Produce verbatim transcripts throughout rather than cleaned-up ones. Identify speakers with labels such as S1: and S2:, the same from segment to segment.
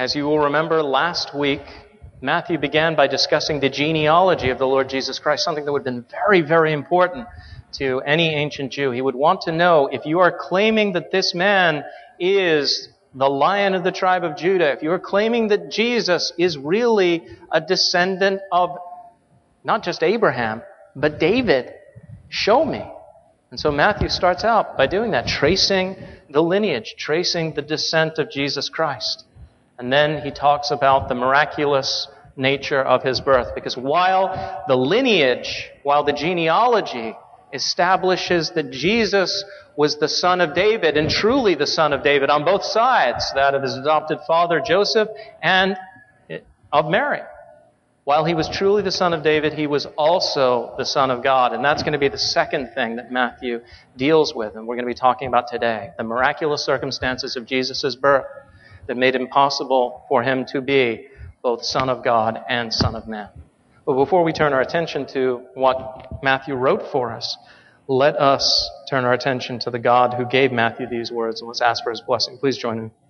S1: As you will remember, last week, Matthew began by discussing the genealogy of the Lord Jesus Christ, something that would have been very, very important to any ancient Jew. He would want to know, if you are claiming that this man is the Lion of the tribe of Judah, if you are claiming that Jesus is really a descendant of not just Abraham, but David, show me. And so Matthew starts out by doing that, tracing the lineage, tracing the descent of Jesus Christ. And then he talks about the miraculous nature of his birth. Because while the lineage, while the genealogy establishes that Jesus was the son of David, and truly the son of David on both sides, that of his adopted father Joseph and of Mary. While he was truly the son of David, he was also the son of God. And that's going to be the second thing that Matthew deals with, and we're going to be talking about today. The miraculous circumstances of Jesus' birth that made it impossible for him to be both Son of God and Son of Man. But before we turn our attention to what Matthew wrote for us, let us turn our attention to the God who gave Matthew these words, and let's ask for his blessing. Please join me.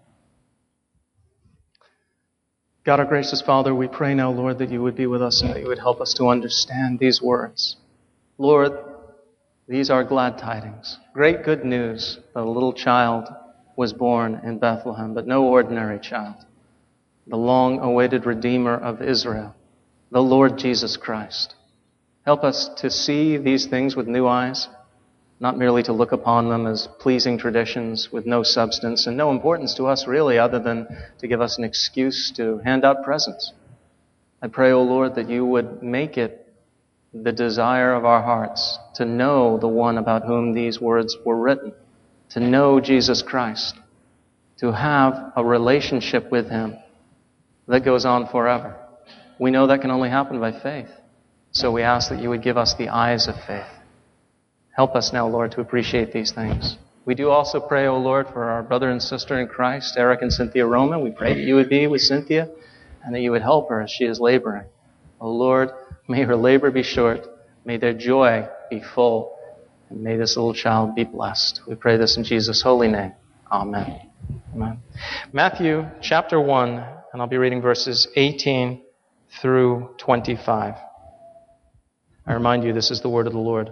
S1: God, our gracious Father, we pray now, Lord, that you would be with us and that you would help us to understand these words. Lord, these are glad tidings, great good news that a little child was born in Bethlehem, but no ordinary child. The long-awaited Redeemer of Israel, the Lord Jesus Christ. Help us to see these things with new eyes, not merely to look upon them as pleasing traditions with no substance and no importance to us really other than to give us an excuse to hand out presents. I pray, O Lord, that you would make it the desire of our hearts to know the one about whom these words were written, to know Jesus Christ, to have a relationship with him that goes on forever. We know that can only happen by faith. So we ask that you would give us the eyes of faith. Help us now, Lord, to appreciate these things. We do also pray, O Lord, for our brother and sister in Christ, Eric and Cynthia Roman. We pray that you would be with Cynthia and that you would help her as she is laboring. O Lord, may her labor be short. May their joy be full. And may this little child be blessed. We pray this in Jesus' holy name. Amen. Amen. Matthew chapter one, and I'll be reading verses eighteen through twenty-five. I remind you, this is the word of the Lord.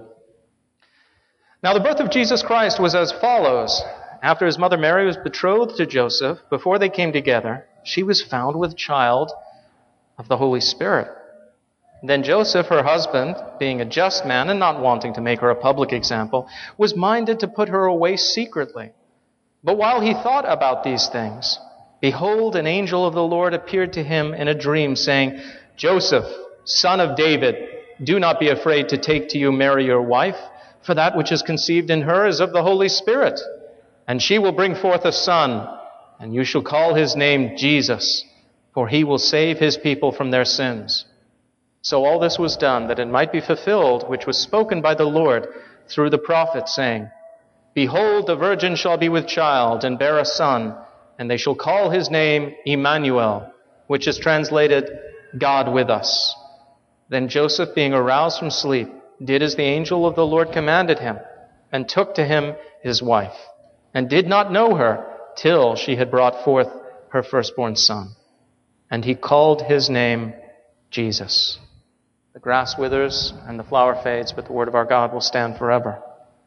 S1: Now the birth of Jesus Christ was as follows. After his mother Mary was betrothed to Joseph, before they came together, she was found with child of the Holy Spirit. Then Joseph, her husband, being a just man and not wanting to make her a public example, was minded to put her away secretly. But while he thought about these things, behold, an angel of the Lord appeared to him in a dream, saying, Joseph, son of David, do not be afraid to take to you Mary your wife, for that which is conceived in her is of the Holy Spirit. And she will bring forth a son, and you shall call his name Jesus, for he will save his people from their sins. So all this was done, that it might be fulfilled, which was spoken by the Lord through the prophet, saying, Behold, the virgin shall be with child, and bear a son, and they shall call his name Emmanuel, which is translated, God with us. Then Joseph, being aroused from sleep, did as the angel of the Lord commanded him, and took to him his wife, and did not know her till she had brought forth her firstborn son. And he called his name Jesus. The grass withers and the flower fades, but the word of our God will stand forever.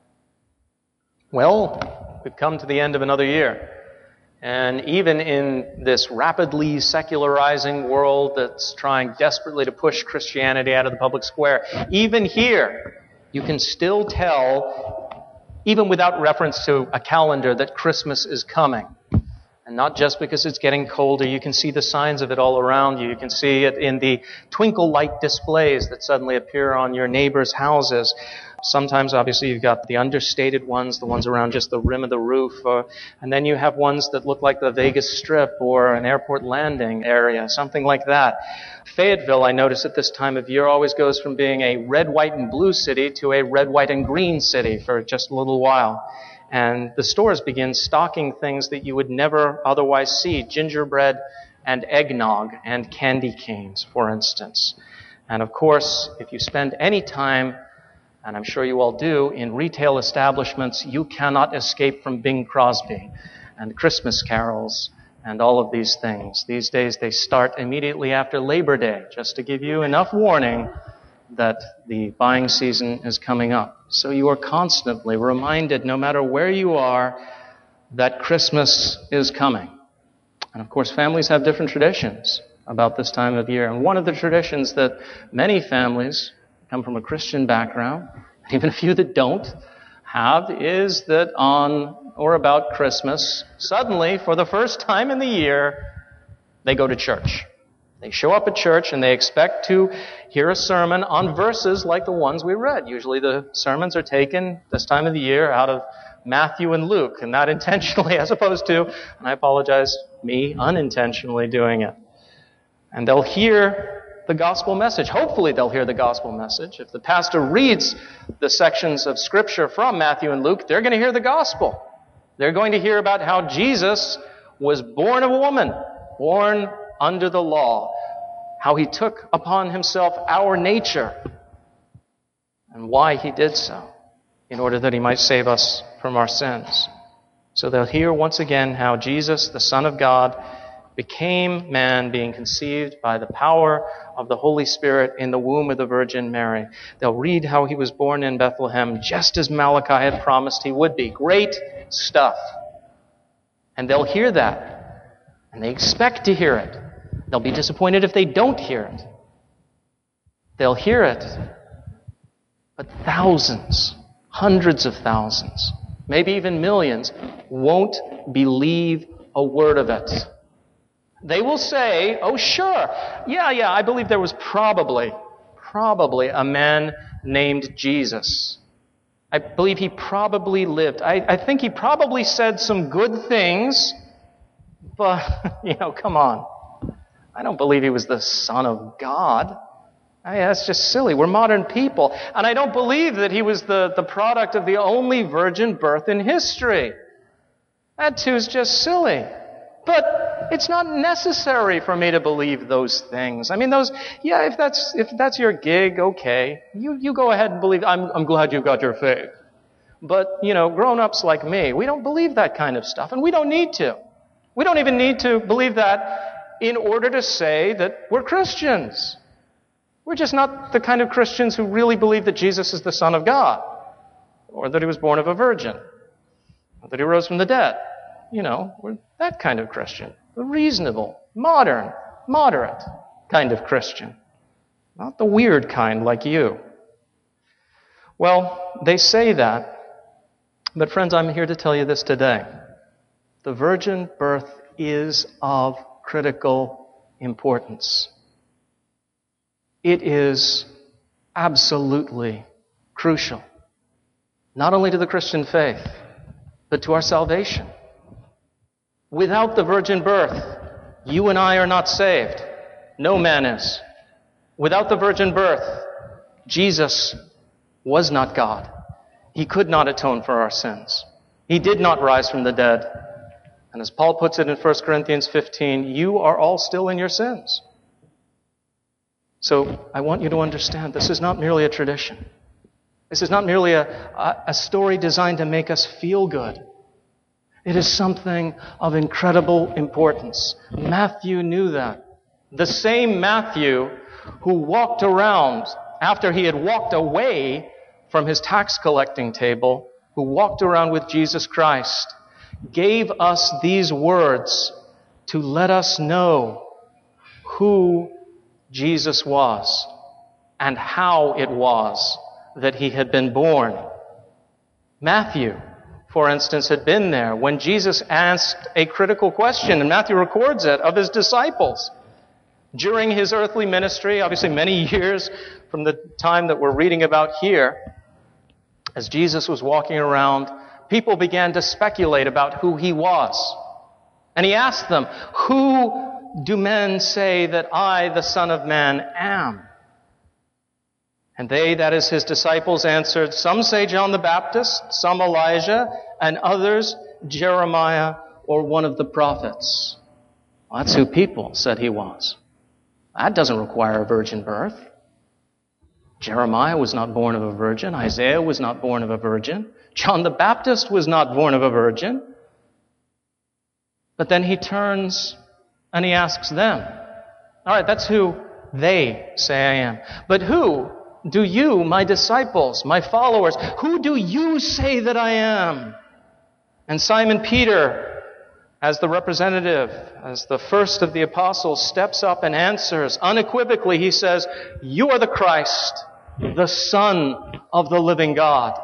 S1: Well, we've come to the end of another year. And even in this rapidly secularizing world that's trying desperately to push Christianity out of the public square, even here, you can still tell, even without reference to a calendar, that Christmas is coming. And not just because it's getting colder. You can see the signs of it all around you. You can see it in the twinkle light displays that suddenly appear on your neighbors' houses. Sometimes, obviously, you've got the understated ones, the ones around just the rim of the roof. Uh, and then you have ones that look like the Vegas Strip or an airport landing area, something like that. Fayetteville, I notice at this time of year, always goes from being a red, white, and blue city to a red, white, and green city for just a little while. And the stores begin stocking things that you would never otherwise see, gingerbread and eggnog and candy canes, for instance. And of course, if you spend any time, and I'm sure you all do, in retail establishments, you cannot escape from Bing Crosby and Christmas carols and all of these things. These days they start immediately after Labor Day, just to give you enough warning that the buying season is coming up. So you are constantly reminded, no matter where you are, that Christmas is coming. And of course, families have different traditions about this time of year. And one of the traditions that many families come from a Christian background, even a few that don't, have is that on or about Christmas, suddenly, for the first time in the year, they go to church. They show up at church and they expect to hear a sermon on verses like the ones we read. Usually the sermons are taken this time of the year out of Matthew and Luke, and not intentionally, as opposed to, and I apologize, me unintentionally doing it. And they'll hear the gospel message. Hopefully they'll hear the gospel message. If the pastor reads the sections of Scripture from Matthew and Luke, they're going to hear the gospel. They're going to hear about how Jesus was born of a woman, born under the law, how he took upon himself our nature, and why he did so, in order that he might save us from our sins. So they'll hear once again how Jesus, the Son of God, became man, being conceived by the power of the Holy Spirit in the womb of the Virgin Mary. They'll read how he was born in Bethlehem, just as Malachi had promised he would be. Great stuff. And they'll hear that, and they expect to hear it. They'll be disappointed if they don't hear it. They'll hear it, but thousands, hundreds of thousands, maybe even millions, won't believe a word of it. They will say, oh sure, yeah, yeah, I believe there was probably, probably a man named Jesus. I believe he probably lived. I, I think he probably said some good things, but, you know, come on. I don't believe he was the Son of God. I mean, that's just silly. We're modern people. And I don't believe that he was the, the product of the only virgin birth in history. That too is just silly. But it's not necessary for me to believe those things. I mean, those, yeah, if that's, if that's your gig, okay. You, you go ahead and believe. I'm, I'm glad you've got your faith. But, you know, grown-ups like me, we don't believe that kind of stuff. And we don't need to. We don't even need to believe that in order to say that we're Christians. We're just not the kind of Christians who really believe that Jesus is the Son of God, or that he was born of a virgin, or that he rose from the dead. You know, we're that kind of Christian. The reasonable, modern, moderate kind of Christian. Not the weird kind like you. Well, they say that, but friends, I'm here to tell you this today. The virgin birth is of critical importance. It is absolutely crucial, not only to the Christian faith, but to our salvation. Without the virgin birth, you and I are not saved. No man is. Without the virgin birth, Jesus was not God. He could not atone for our sins. He did not rise from the dead. And as Paul puts it in First Corinthians fifteen, you are all still in your sins. So I want you to understand, this is not merely a tradition. This is not merely a, a, a story designed to make us feel good. It is something of incredible importance. Matthew knew that. The same Matthew who walked around after he had walked away from his tax collecting table, who walked around with Jesus Christ, gave us these words to let us know who Jesus was and how it was that he had been born. Matthew, for instance, had been there when Jesus asked a critical question, and Matthew records it, of his disciples. During his earthly ministry, obviously many years from the time that we're reading about here, as Jesus was walking around, people began to speculate about who he was. And he asked them, who do men say that I, the Son of Man, am? And they, that is his disciples, answered, some say John the Baptist, some Elijah, and others Jeremiah or one of the prophets. Well, that's who people said he was. That doesn't require a virgin birth. Jeremiah was not born of a virgin. Isaiah was not born of a virgin. John the Baptist was not born of a virgin. But then he turns and he asks them. All right, that's who they say I am. But who do you, my disciples, my followers, who do you say that I am? And Simon Peter, as the representative, as the first of the apostles, steps up and answers unequivocally. He says, you are the Christ, the Son of the living God.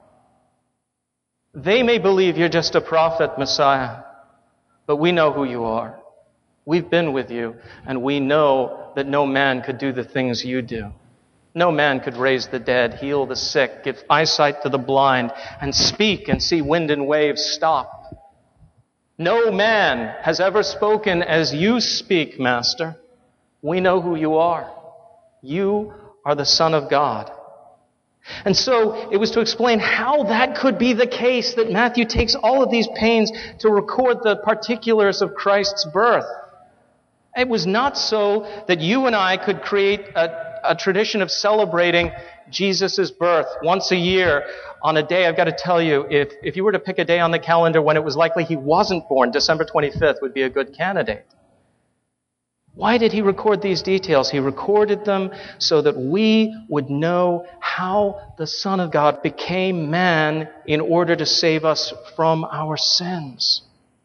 S1: They may believe you're just a prophet, Messiah, but we know who you are. We've been with you, and we know that no man could do the things you do. No man could raise the dead, heal the sick, give eyesight to the blind, and speak and see wind and waves stop. No man has ever spoken as you speak, Master. We know who you are. You are the Son of God. And so it was to explain how that could be the case that Matthew takes all of these pains to record the particulars of Christ's birth. It was not so that you and I could create a, a tradition of celebrating Jesus' birth once a year on a day. I've got to tell you, if, if you were to pick a day on the calendar when it was likely he wasn't born, December twenty-fifth would be a good candidate. Why did he record these details? He recorded them so that we would know how the Son of God became man in order to save us from our sins.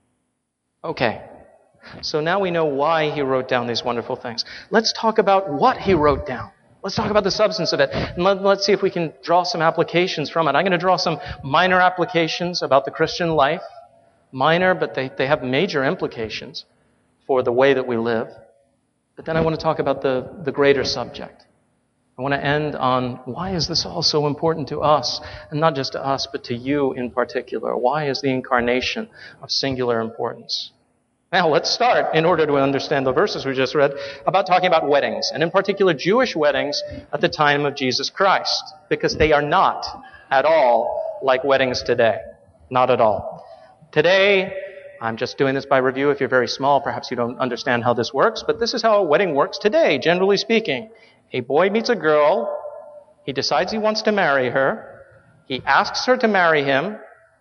S1: Okay, so now we know why he wrote down these wonderful things. Let's talk about what he wrote down. Let's talk about the substance of it. And let, let's see if we can draw some applications from it. I'm going to draw some minor applications about the Christian life. Minor, but they, they have major implications for the way that we live. But then I want to talk about the, the greater subject. I want to end on why is this all so important to us? And not just to us, but to you in particular. Why is the incarnation of singular importance? Now let's start, in order to understand the verses we just read, about talking about weddings, and in particular Jewish weddings at the time of Jesus Christ, because they are not at all like weddings today. Not at all. Today, I'm just doing this by review. If you're very small, perhaps you don't understand how this works, but this is how a wedding works today, generally speaking. A boy meets a girl. He decides he wants to marry her. He asks her to marry him.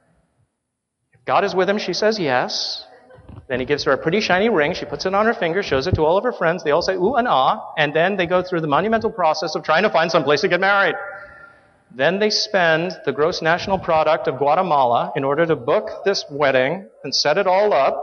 S1: If God is with him, she says yes. Then he gives her a pretty shiny ring. She puts it on her finger, shows it to all of her friends. They all say ooh and ah, and then they go through the monumental process of trying to find some place to get married. Then they spend the gross national product of Guatemala in order to book this wedding and set it all up.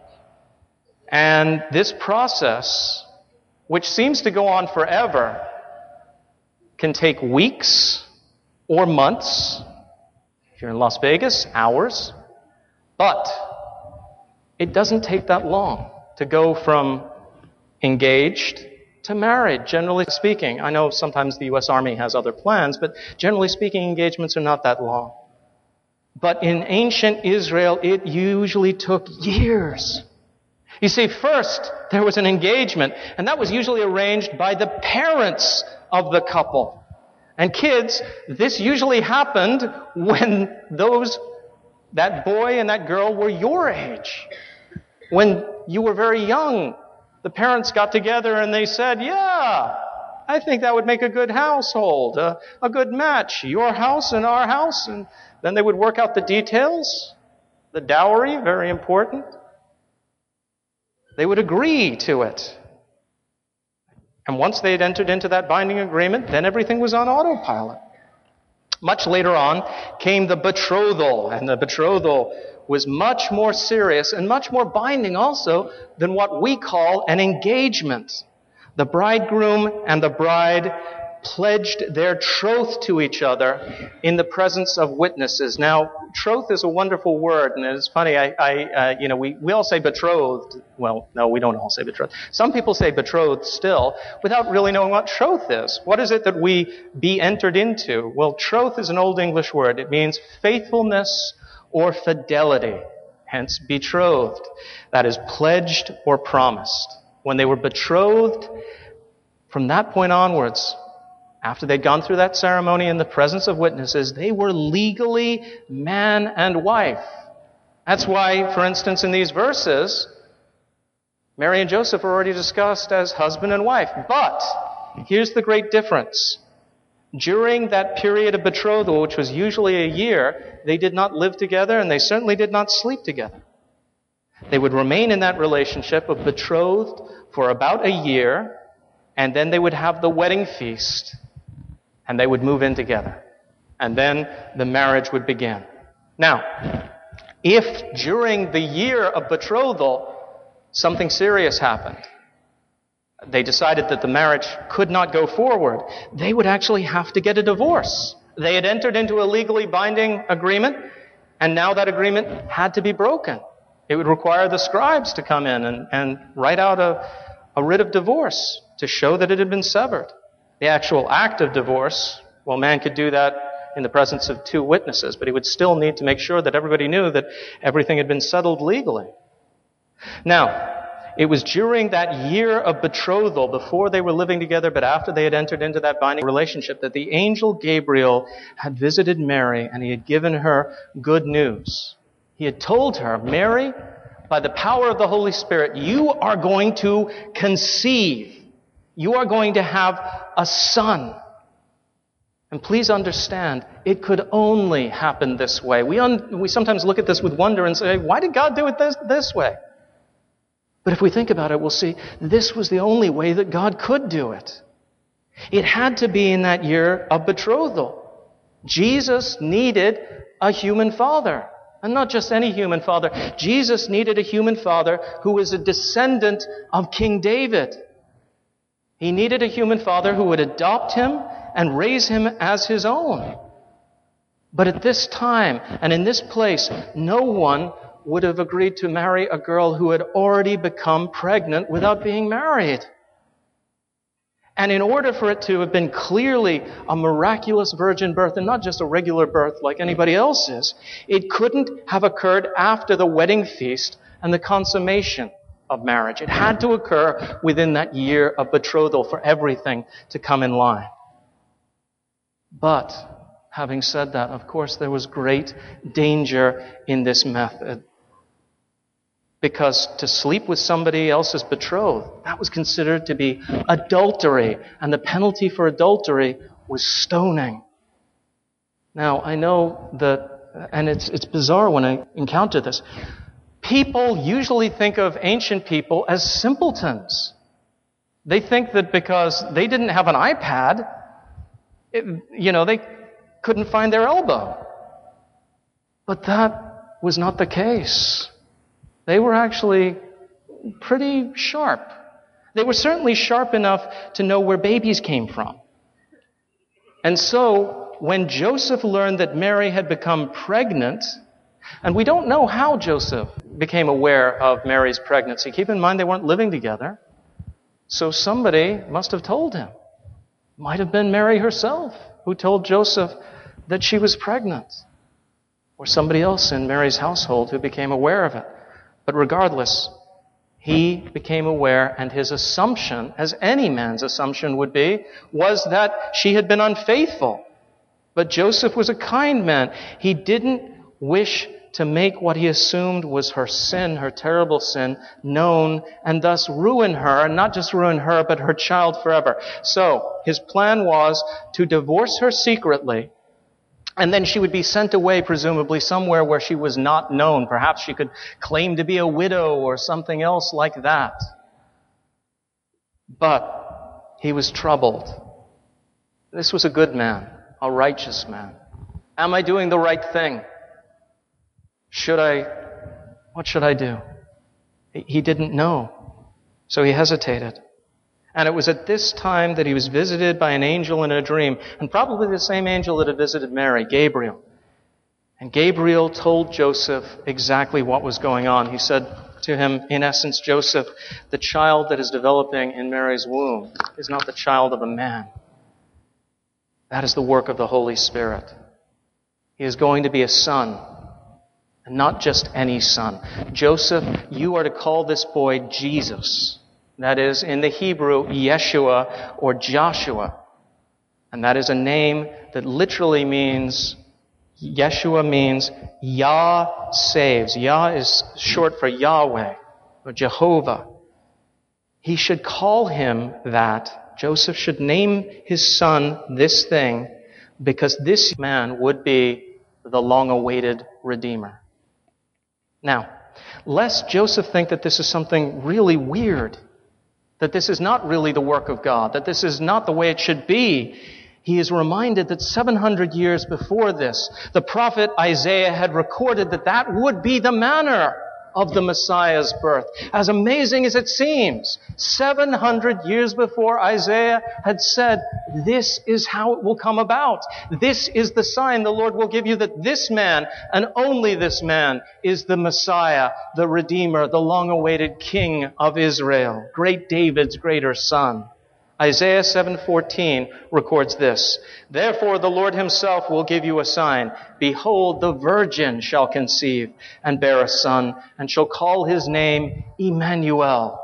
S1: And this process, which seems to go on forever, can take weeks or months. If you're in Las Vegas, hours. But it doesn't take that long to go from engaged to married, generally speaking. I know sometimes the U S Army has other plans, but generally speaking, engagements are not that long. But in ancient Israel, it usually took years. You see, first, there was an engagement, and that was usually arranged by the parents of the couple. And kids, this usually happened when those, that boy and that girl were your age. When you were very young, the parents got together and they said, yeah, I think that would make a good household, a, a good match, your house and our house. And then they would work out the details, the dowry, very important. They would agree to it. And once they had entered into that binding agreement, then everything was on autopilot. Much later on came the betrothal, and the betrothal was much more serious and much more binding also than what we call an engagement. The bridegroom and the bride pledged their troth to each other in the presence of witnesses. Now, troth is a wonderful word, and it's funny, I, I uh, you know, we, we all say betrothed. Well, no, we don't all say betrothed. Some people say betrothed still, without really knowing what troth is. What is it that we be entered into? Well, troth is an Old English word. It means faithfulness or fidelity, hence betrothed. That is pledged or promised. When they were betrothed, from that point onwards, after they'd gone through that ceremony in the presence of witnesses, they were legally man and wife. That's why, for instance, in these verses, Mary and Joseph are already discussed as husband and wife. But here's the great difference. During that period of betrothal, which was usually a year, they did not live together and they certainly did not sleep together. They would remain in that relationship of betrothed for about a year, and then they would have the wedding feast, and they would move in together. And then the marriage would begin. Now, if during the year of betrothal something serious happened, they decided that the marriage could not go forward, they would actually have to get a divorce. They had entered into a legally binding agreement, and now that agreement had to be broken. It would require the scribes to come in and, and write out a, a writ of divorce to show that it had been severed. The actual act of divorce, well, man could do that in the presence of two witnesses, but he would still need to make sure that everybody knew that everything had been settled legally. Now, it was during that year of betrothal, before they were living together, but after they had entered into that binding relationship, that the angel Gabriel had visited Mary, and he had given her good news. He had told her, Mary, by the power of the Holy Spirit, you are going to conceive. You are going to have a son. And please understand, it could only happen this way. We, un- we sometimes look at this with wonder and say, why did God do it this, this way? But if we think about it, we'll see this was the only way that God could do it. It had to be in that year of betrothal. Jesus needed a human father. And not just any human father. Jesus needed a human father who was a descendant of King David. He needed a human father who would adopt him and raise him as his own. But at this time and in this place, no one would have agreed to marry a girl who had already become pregnant without being married. And in order for it to have been clearly a miraculous virgin birth, and not just a regular birth like anybody else's, it couldn't have occurred after the wedding feast and the consummation of marriage. It had to occur within that year of betrothal for everything to come in line. But, having said that, of course, there was great danger in this method. Because to sleep with somebody else's betrothed, that was considered to be adultery. And the penalty for adultery was stoning. Now, I know that, and it's, it's bizarre when I encounter this, people usually think of ancient people as simpletons. They think that because they didn't have an iPad, it, you know, they couldn't find their elbow. But that was not the case. They were actually pretty sharp. They were certainly sharp enough to know where babies came from. And so, when Joseph learned that Mary had become pregnant, and we don't know how Joseph became aware of Mary's pregnancy. Keep in mind, they weren't living together. So somebody must have told him. Might have been Mary herself who told Joseph that she was pregnant. Or somebody else in Mary's household who became aware of it. But regardless, he became aware, and his assumption, as any man's assumption would be, was that she had been unfaithful. But Joseph was a kind man. He didn't wish to make what he assumed was her sin, her terrible sin, known, and thus ruin her, and not just ruin her, but her child forever. So, his plan was to divorce her secretly, and then she would be sent away, presumably, somewhere where she was not known. Perhaps she could claim to be a widow or something else like that. But he was troubled. This was a good man, a righteous man. Am I doing the right thing? Should I, what should I do? He didn't know. So he hesitated. And it was at this time that he was visited by an angel in a dream, and probably the same angel that had visited Mary, Gabriel. And Gabriel told Joseph exactly what was going on. He said to him, in essence, Joseph, the child that is developing in Mary's womb is not the child of a man. That is the work of the Holy Spirit. He is going to be a son, and not just any son. Joseph, you are to call this boy Jesus. That is, in the Hebrew, Yeshua or Joshua. And that is a name that literally means, Yeshua means Yah saves. Yah is short for Yahweh or Jehovah. He should call him that. Joseph should name his son this thing, because this man would be the long-awaited Redeemer. Now, lest Joseph think that this is something really weird, that this is not really the work of God, that this is not the way it should be, he is reminded that seven hundred years before this, the prophet Isaiah had recorded that that would be the manner of the Messiah's birth. As amazing as it seems, seven hundred years before, Isaiah had said, this is how it will come about. This is the sign the Lord will give you, that this man, and only this man, is the Messiah, the Redeemer, the long-awaited King of Israel, great David's greater son. Isaiah seven fourteen records this, therefore the Lord himself will give you a sign. Behold, the virgin shall conceive and bear a son, and shall call his name Emmanuel.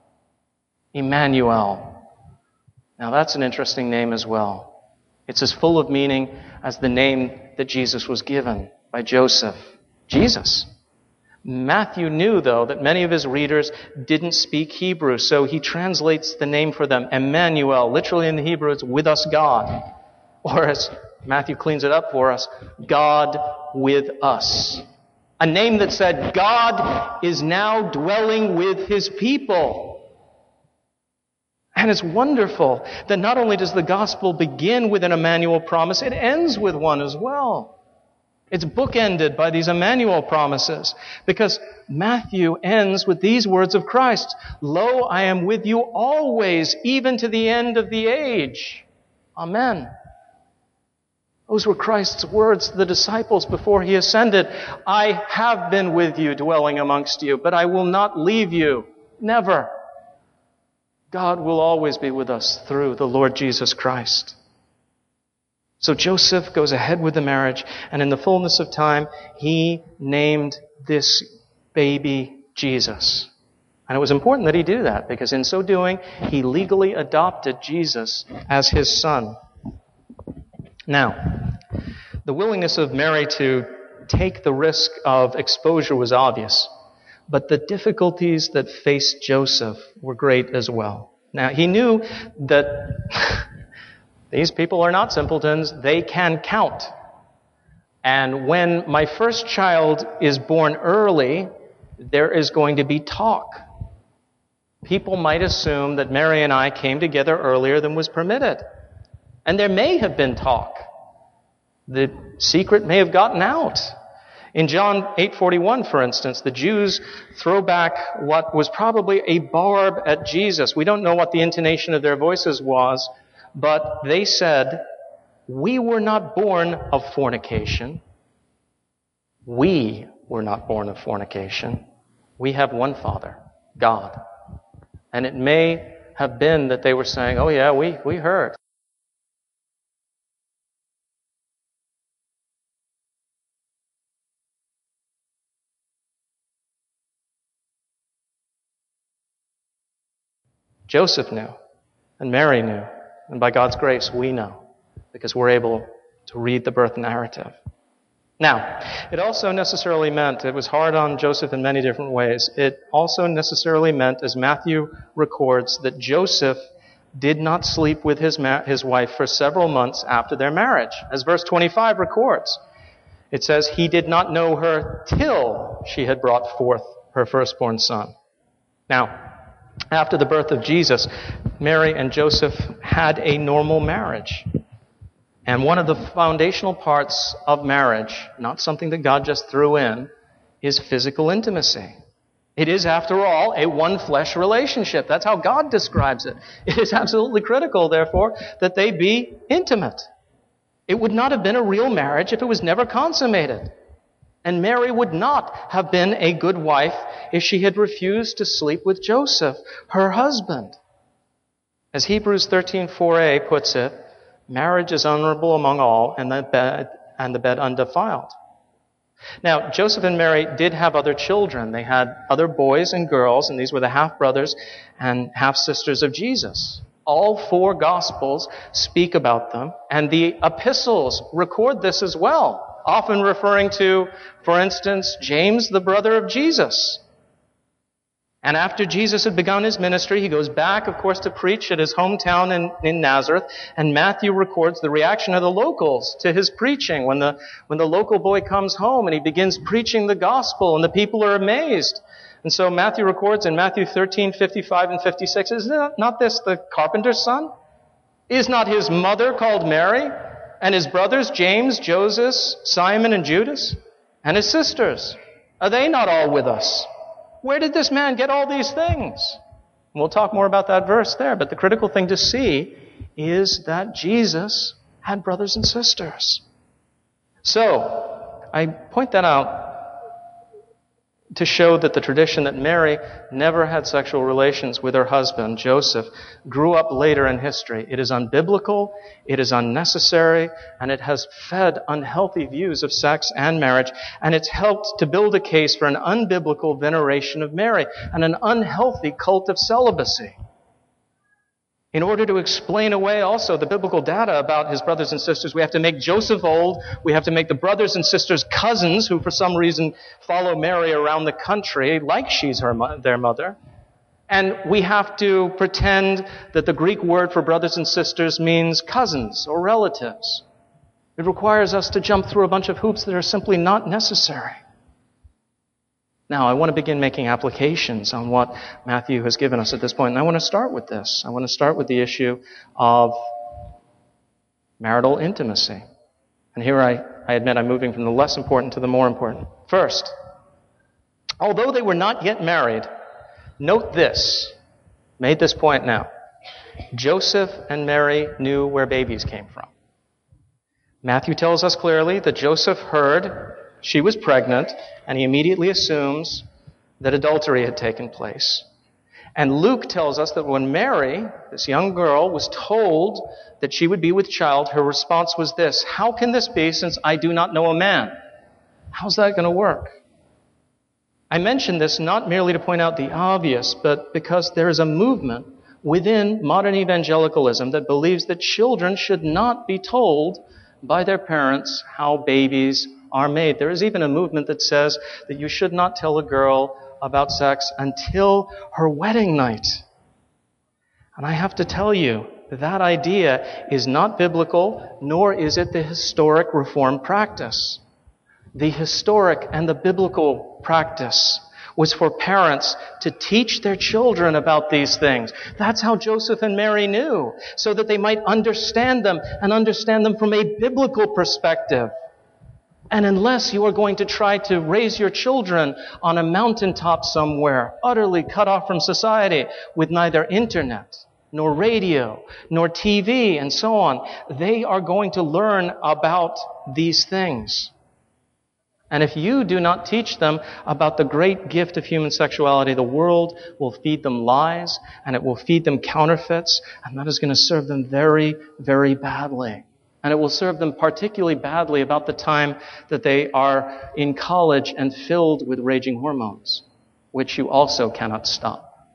S1: Emmanuel. Now that's an interesting name as well. It's as full of meaning as the name that Jesus was given by Joseph. Jesus. Matthew knew, though, that many of his readers didn't speak Hebrew, so he translates the name for them, Emmanuel. Literally in the Hebrew, it's with us God. Or as Matthew cleans it up for us, God with us. A name that said, God is now dwelling with his people. And it's wonderful that not only does the gospel begin with an Emmanuel promise, it ends with one as well. It's bookended by these Emmanuel promises, because Matthew ends with these words of Christ, lo, I am with you always, even to the end of the age. Amen. Those were Christ's words to the disciples before he ascended. I have been with you, dwelling amongst you, but I will not leave you. Never. God will always be with us through the Lord Jesus Christ. So Joseph goes ahead with the marriage, and in the fullness of time, he named this baby Jesus. And it was important that he do that, because in so doing, he legally adopted Jesus as his son. Now, the willingness of Mary to take the risk of exposure was obvious, but the difficulties that faced Joseph were great as well. Now, he knew that these people are not simpletons. They can count. And when my first child is born early, there is going to be talk. People might assume that Mary and I came together earlier than was permitted. And there may have been talk. The secret may have gotten out. In John eight forty-one, for instance, the Jews throw back what was probably a barb at Jesus. We don't know what the intonation of their voices was, but they said, we were not born of fornication. We were not born of fornication. We have one Father, God. And it may have been that they were saying, oh yeah, we, we heard. Joseph knew, and Mary knew. And by God's grace, we know, because we're able to read the birth narrative. Now, it also necessarily meant, it was hard on Joseph in many different ways, it also necessarily meant, as Matthew records, that Joseph did not sleep with his, ma- his wife for several months after their marriage. As verse twenty-five records, it says, he did not know her till she had brought forth her firstborn son. Now, after the birth of Jesus, Mary and Joseph had a normal marriage. And one of the foundational parts of marriage, not something that God just threw in, is physical intimacy. It is, after all, a one-flesh relationship. That's how God describes it. It is absolutely critical, therefore, that they be intimate. It would not have been a real marriage if it was never consummated. And Mary would not have been a good wife if she had refused to sleep with Joseph, her husband. As Hebrews thirteen four a puts it, marriage is honorable among all, and the bed, and the bed undefiled. Now, Joseph and Mary did have other children. They had other boys and girls, and these were the half-brothers and half-sisters of Jesus. All four Gospels speak about them, and the epistles record this as well. Often referring to, for instance, James, the brother of Jesus. And after Jesus had begun his ministry, he goes back, of course, to preach at his hometown in, in Nazareth. And Matthew records the reaction of the locals to his preaching when the, when the local boy comes home and he begins preaching the gospel and the people are amazed. And so Matthew records in Matthew thirteen, fifty-five and fifty-six, is not, not this the carpenter's son? Is not his mother called Mary? And his brothers, James, Joseph, Simon, and Judas? And his sisters? Are they not all with us? Where did this man get all these things? And we'll talk more about that verse there, but the critical thing to see is that Jesus had brothers and sisters. So, I point that out to show that the tradition that Mary never had sexual relations with her husband, Joseph, grew up later in history. It is unbiblical, it is unnecessary, and it has fed unhealthy views of sex and marriage, and it's helped to build a case for an unbiblical veneration of Mary and an unhealthy cult of celibacy. In order to explain away also the biblical data about his brothers and sisters, we have to make Joseph old. We have to make the brothers and sisters cousins who for some reason follow Mary around the country like she's her their mother. And we have to pretend that the Greek word for brothers and sisters means cousins or relatives. It requires us to jump through a bunch of hoops that are simply not necessary. Now, I want to begin making applications on what Matthew has given us at this point, and I want to start with this. I want to start with the issue of marital intimacy. And here I, I admit I'm moving from the less important to the more important. First, although they were not yet married, note this, made this point now. Joseph and Mary knew where babies came from. Matthew tells us clearly that Joseph heard she was pregnant, and he immediately assumes that adultery had taken place. And Luke tells us that when Mary, this young girl, was told that she would be with child, her response was this: "How can this be since I do not know a man?" How's that going to work? I mention this not merely to point out the obvious, but because there is a movement within modern evangelicalism that believes that children should not be told by their parents how babies are made. There is even a movement that says that you should not tell a girl about sex until her wedding night. And I have to tell you, that idea is not biblical, nor is it the historic Reformed practice. The historic and the biblical practice was for parents to teach their children about these things. That's how Joseph and Mary knew, so that they might understand them and understand them from a biblical perspective. And unless you are going to try to raise your children on a mountaintop somewhere, utterly cut off from society, with neither internet, nor radio, nor T V, and so on, they are going to learn about these things. And if you do not teach them about the great gift of human sexuality, the world will feed them lies, and it will feed them counterfeits, and that is going to serve them very, very badly. And it will serve them particularly badly about the time that they are in college and filled with raging hormones, which you also cannot stop.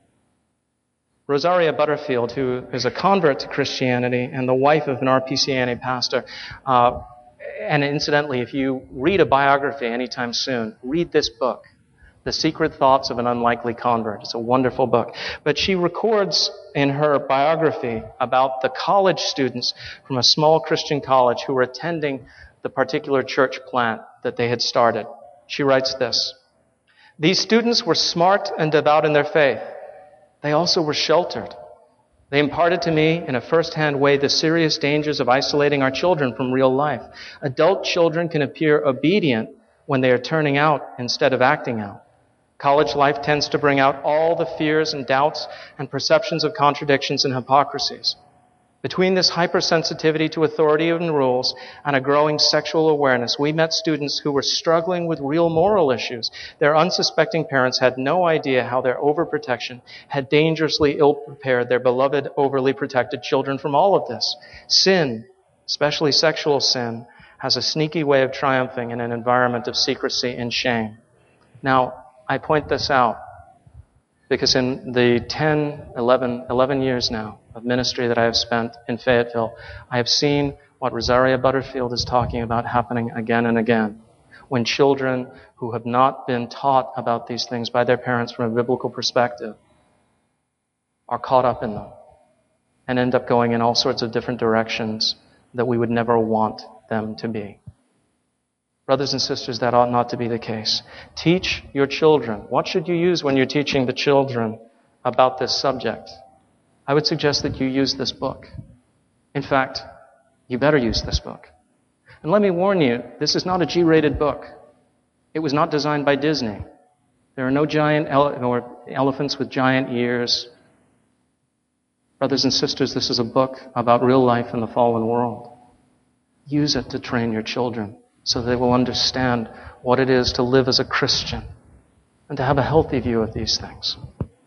S1: Rosaria Butterfield, who is a convert to Christianity and the wife of an R P C A N A pastor, uh, and incidentally, if you read a biography anytime soon, read this book, The Secret Thoughts of an Unlikely Convert. It's a wonderful book. But she records in her biography about the college students from a small Christian college who were attending the particular church plant that they had started. She writes this: "These students were smart and devout in their faith. They also were sheltered. They imparted to me in a first-hand way the serious dangers of isolating our children from real life. Adult children can appear obedient when they are turning out instead of acting out. College life tends to bring out all the fears and doubts and perceptions of contradictions and hypocrisies. Between this hypersensitivity to authority and rules and a growing sexual awareness, we met students who were struggling with real moral issues. Their unsuspecting parents had no idea how their overprotection had dangerously ill-prepared their beloved, overly protected children from all of this. Sin, especially sexual sin, has a sneaky way of triumphing in an environment of secrecy and shame." Now, I point this out because in the ten, eleven, eleven years now of ministry that I have spent in Fayetteville, I have seen what Rosaria Butterfield is talking about happening again and again. when children who have not been taught about these things by their parents from a biblical perspective are caught up in them and end up going in all sorts of different directions that we would never want them to be. Brothers and sisters, that ought not to be the case. Teach your children. What should you use when you're teaching the children about this subject? I would suggest that you use this book. In fact, you better use this book. And let me warn you, this is not a G-rated book. It was not designed by Disney. There are no giant ele- or elephants with giant ears. Brothers and sisters, this is a book about real life in the fallen world. Use it to train your children so they will understand what it is to live as a Christian and to have a healthy view of these things.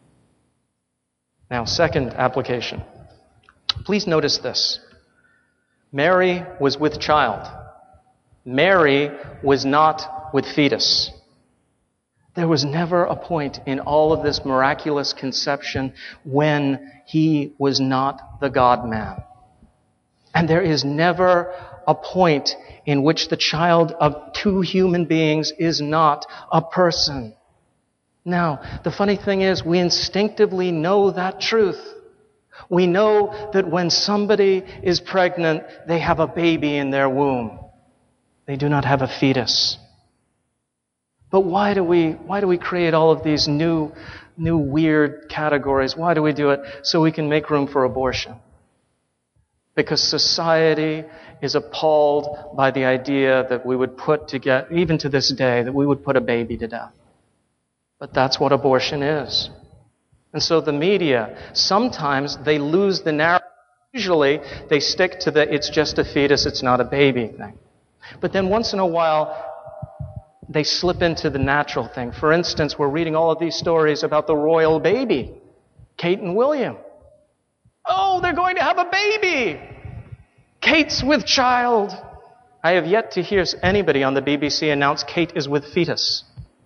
S1: Now, second application. Please notice this. Mary was with child. Mary was not with fetus. There was never a point in all of this miraculous conception when he was not the God-man. And there is never a point in which the child of two human beings is not a person. Now, the funny thing is, we instinctively know that truth. We know that when somebody is pregnant, they have a baby in their womb. They do not have a fetus. But why do we, why do we create all of these new, new weird categories? Why do we do it? So we can make room for abortion. Because society is appalled by the idea that we would put to get, even to this day, that we would put a baby to death. But that's what abortion is. And so the media, sometimes they lose the narrative. Usually they stick to the it's just a fetus, it's not a baby thing. But then once in a while, they slip into the natural thing. For instance, we're reading all of these stories about the royal baby, Kate and William. Oh, they're going to have a baby! Kate's with child. I have yet to hear anybody on the B B C announce Kate is with fetus.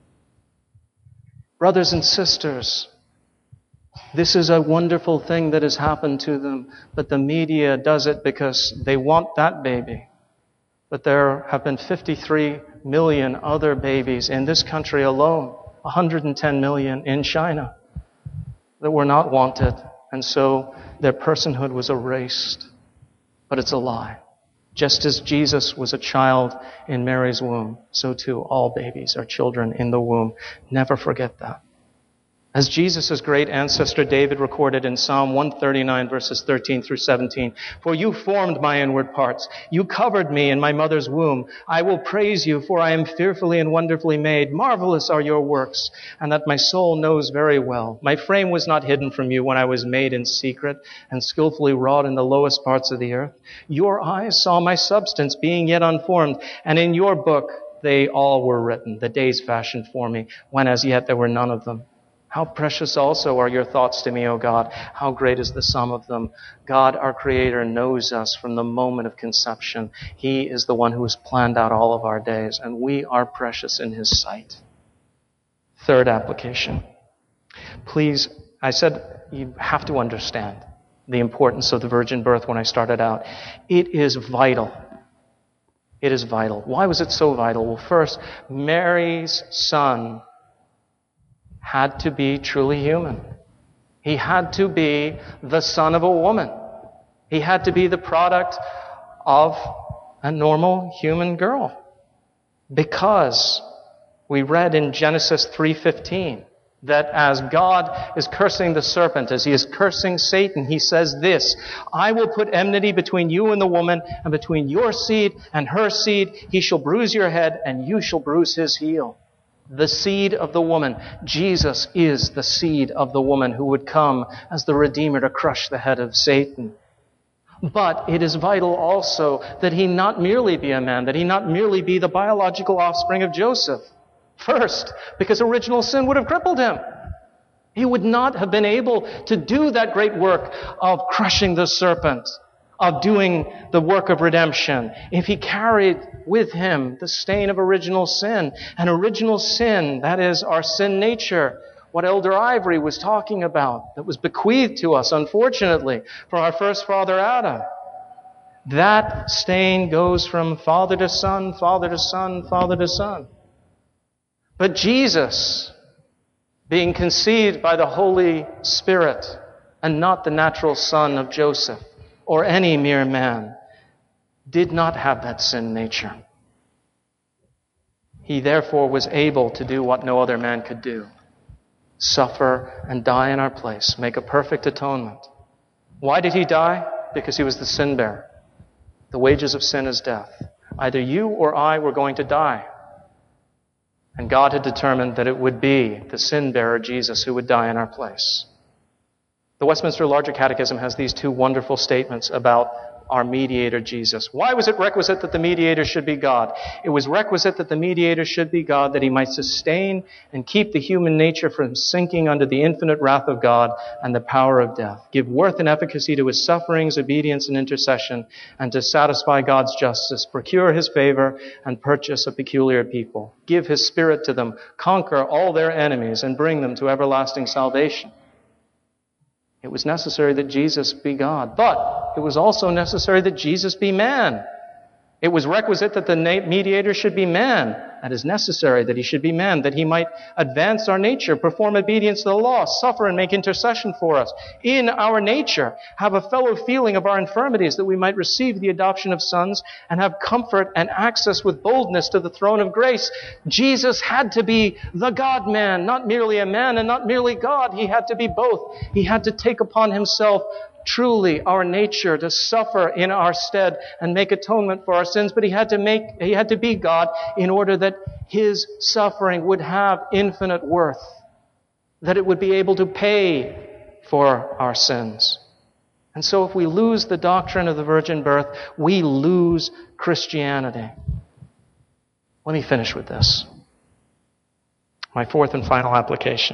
S1: Brothers and sisters, this is a wonderful thing that has happened to them, but the media does it because they want that baby. But there have been fifty-three million other babies in this country alone, one hundred ten million in China, that were not wanted, and so their personhood was erased. But it's a lie. Just as Jesus was a child in Mary's womb, so too all babies are children in the womb. Never forget that. As Jesus' great ancestor David recorded in Psalm one thirty-nine, verses thirteen through seventeen, "For you formed my inward parts. You covered me in my mother's womb. I will praise you, for I am fearfully and wonderfully made. Marvelous are your works, and that my soul knows very well. My frame was not hidden from you when I was made in secret and skillfully wrought in the lowest parts of the earth. Your eyes saw my substance being yet unformed, and in your book they all were written, the days fashioned for me, when as yet there were none of them. How precious also are your thoughts to me, O God. How great is the sum of them. God, our Creator, knows us from the moment of conception. He is the one who has planned out all of our days, and we are precious in His sight." Third application. Please, I said you have to understand the importance of the virgin birth when I started out. It is vital. It is vital. Why was it so vital? Well, first, Mary's son had to be truly human. He had to be the son of a woman. He had to be the product of a normal human girl. Because we read in Genesis three fifteen that as God is cursing the serpent, as He is cursing Satan, He says this, "I will put enmity between you and the woman, and between your seed and her seed. He shall bruise your head, and you shall bruise his heel." The seed of the woman. Jesus is the seed of the woman who would come as the Redeemer to crush the head of Satan. But it is vital also that He not merely be a man, that He not merely be the biological offspring of Joseph. First, because original sin would have crippled Him. He would not have been able to do that great work of crushing the serpent, of doing the work of redemption, if He carried with Him the stain of original sin. And original sin, that is our sin nature, what Elder Ivory was talking about, that was bequeathed to us, unfortunately, from our first father Adam. That stain goes from father to son, father to son, father to son. But Jesus, being conceived by the Holy Spirit and not the natural son of Joseph or any mere man, did not have that sin nature. He therefore was able to do what no other man could do: suffer and die in our place, make a perfect atonement. Why did he die? Because he was the sin bearer. The wages of sin is death. Either you or I were going to die. And God had determined that it would be the sin bearer, Jesus, who would die in our place. The Westminster Larger Catechism has these two wonderful statements about our mediator, Jesus. Why was it requisite that the mediator should be God? It was requisite that the mediator should be God, that he might sustain and keep the human nature from sinking under the infinite wrath of God and the power of death, give worth and efficacy to his sufferings, obedience, and intercession, and to satisfy God's justice, procure his favor, and purchase a peculiar people, give his Spirit to them, conquer all their enemies, and bring them to everlasting salvation. It was necessary that Jesus be God, but it was also necessary that Jesus be man. It was requisite that the mediator should be man. That is necessary, that he should be man, that he might advance our nature, perform obedience to the law, suffer and make intercession for us. In our nature, have a fellow feeling of our infirmities, that we might receive the adoption of sons and have comfort and access with boldness to the throne of grace. Jesus had to be the God-man, not merely a man and not merely God. He had to be both. He had to take upon himself truly our nature, to suffer in our stead and make atonement for our sins, but he had to make, he had to be God in order that his suffering would have infinite worth, that it would be able to pay for our sins. And so if we lose the doctrine of the virgin birth, we lose Christianity. Let me finish with this. My fourth and final application.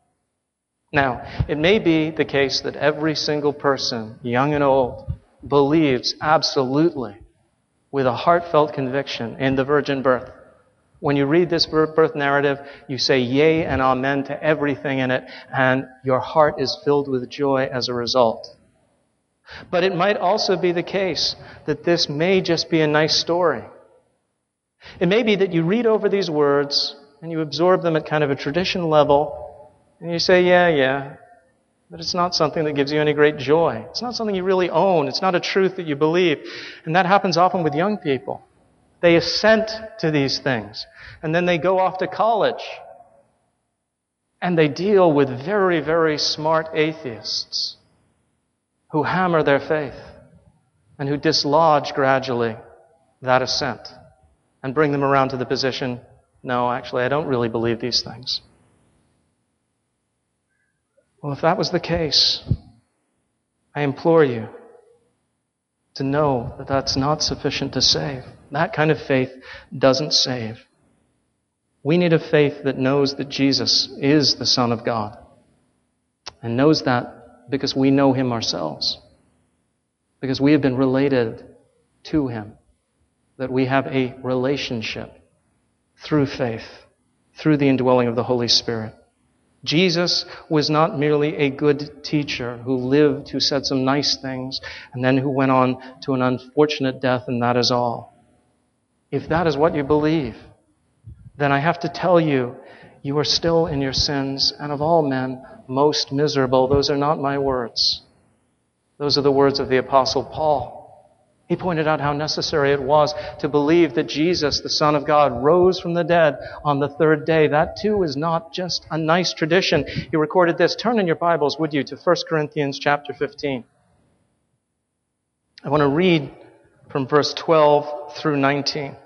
S1: Now, it may be the case that every single person, young and old, believes absolutely, with a heartfelt conviction, in the virgin birth. When you read this birth narrative, you say yea and amen to everything in it, and your heart is filled with joy as a result. But it might also be the case that this may just be a nice story. It may be that you read over these words and you absorb them at kind of a tradition level, and you say, yeah, yeah, but it's not something that gives you any great joy. It's not something you really own. It's not a truth that you believe. And that happens often with young people. They assent to these things, and then they go off to college, and they deal with very, very smart atheists who hammer their faith and who dislodge gradually that assent and bring them around to the position, no, actually, I don't really believe these things. Well, if that was the case, I implore you to know that that's not sufficient to save. That kind of faith doesn't save. We need a faith that knows that Jesus is the Son of God, and knows that because we know him ourselves, because we have been related to him, that we have a relationship through faith, through the indwelling of the Holy Spirit. Jesus was not merely a good teacher who lived, who said some nice things, and then who went on to an unfortunate death, and that is all. If that is what you believe, then I have to tell you, you are still in your sins, and of all men, most miserable. Those are not my words. Those are the words of the Apostle Paul. He pointed out how necessary it was to believe that Jesus, the Son of God, rose from the dead on the third day. That too is not just a nice tradition. He recorded this. Turn in your Bibles, would you, to First Corinthians chapter fifteen. I want to read from verse twelve through nineteen.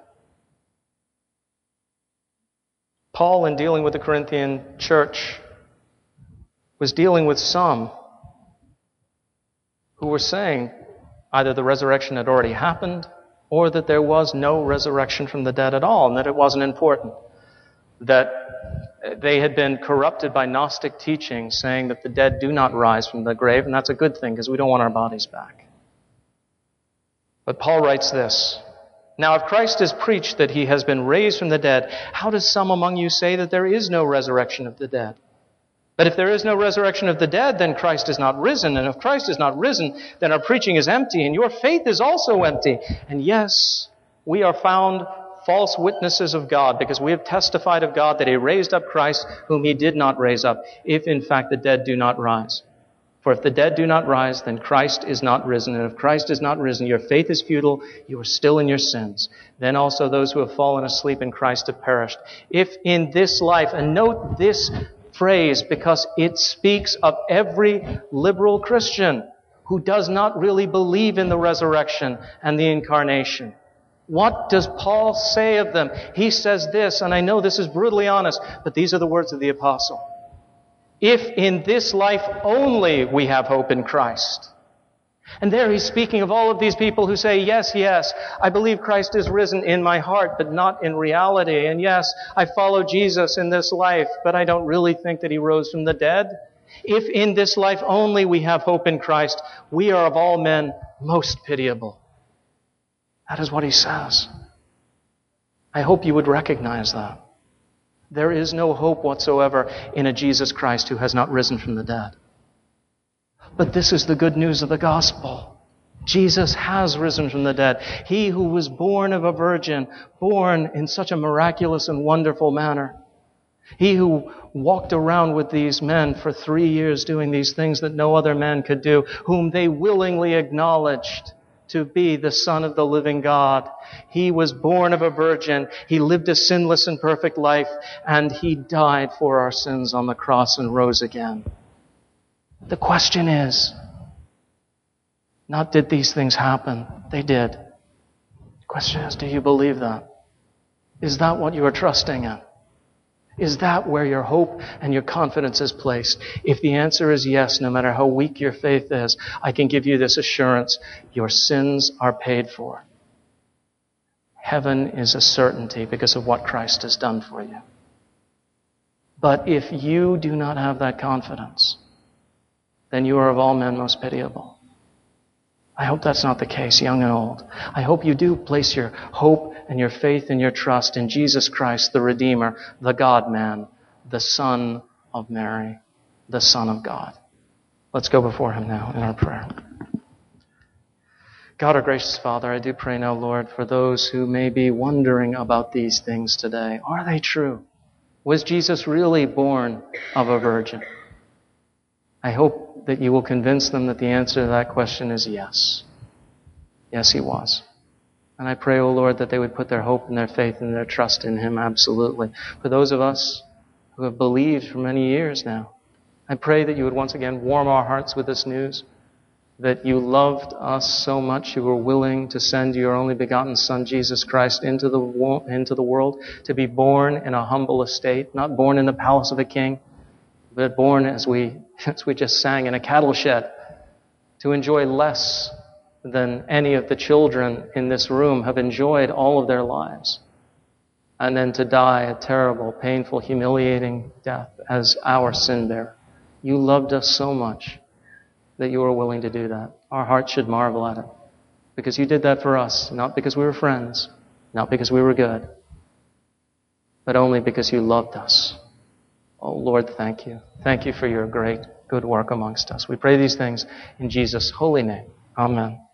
S1: Paul, in dealing with the Corinthian church, was dealing with some who were saying either the resurrection had already happened, or that there was no resurrection from the dead at all, and that it wasn't important. That they had been corrupted by Gnostic teaching, saying that the dead do not rise from the grave, and that's a good thing, because we don't want our bodies back. But Paul writes this, "Now if Christ is preached that he has been raised from the dead, how does some among you say that there is no resurrection of the dead? But if there is no resurrection of the dead, then Christ is not risen. And if Christ is not risen, then our preaching is empty, and your faith is also empty. And yes, we are found false witnesses of God, because we have testified of God that He raised up Christ, whom He did not raise up, if in fact the dead do not rise. For if the dead do not rise, then Christ is not risen. And if Christ is not risen, your faith is futile, you are still in your sins. Then also those who have fallen asleep in Christ have perished. If in this life, and note this phrase because it speaks of every liberal Christian who does not really believe in the resurrection and the incarnation. What does Paul say of them? He says this, and I know this is brutally honest, but these are the words of the apostle. If in this life only we have hope in Christ. And there he's speaking of all of these people who say, yes, yes, I believe Christ is risen in my heart, but not in reality. And yes, I follow Jesus in this life, but I don't really think that He rose from the dead. If in this life only we have hope in Christ, we are of all men most pitiable. That is what he says. I hope you would recognize that. There is no hope whatsoever in a Jesus Christ who has not risen from the dead. But this is the good news of the gospel. Jesus has risen from the dead. He who was born of a virgin, born in such a miraculous and wonderful manner. He who walked around with these men for three years doing these things that no other man could do, whom they willingly acknowledged to be the Son of the living God. He was born of a virgin. He lived a sinless and perfect life, and He died for our sins on the cross and rose again. The question is, not did these things happen? They did. The question is, do you believe that? Is that what you are trusting in? Is that where your hope and your confidence is placed? If the answer is yes, no matter how weak your faith is, I can give you this assurance: your sins are paid for. Heaven is a certainty because of what Christ has done for you. But if you do not have that confidence, then you are of all men most pitiable. I hope that's not the case, young and old. I hope you do place your hope and your faith and your trust in Jesus Christ, the Redeemer, the God-man, the Son of Mary, the Son of God. Let's go before Him now in our prayer. God, our gracious Father, I do pray now, Lord, for those who may be wondering about these things today. Are they true? Was Jesus really born of a virgin? I hope that you will convince them that the answer to that question is yes. Yes, He was. And I pray, O Lord, that they would put their hope and their faith and their trust in Him absolutely. For those of us who have believed for many years now, I pray that you would once again warm our hearts with this news, that you loved us so much you were willing to send your only begotten Son, Jesus Christ, into the, wo- into the world to be born in a humble estate, not born in the palace of a king, but born, as we, as we just sang, in a cattle shed, to enjoy less than any of the children in this room have enjoyed all of their lives, and then to die a terrible, painful, humiliating death as our sin bearer. You loved us so much that you were willing to do that. Our hearts should marvel at it, because you did that for us, not because we were friends, not because we were good, but only because you loved us. Oh, Lord, thank you. Thank you for your great good work amongst us. We pray these things in Jesus' holy name. Amen.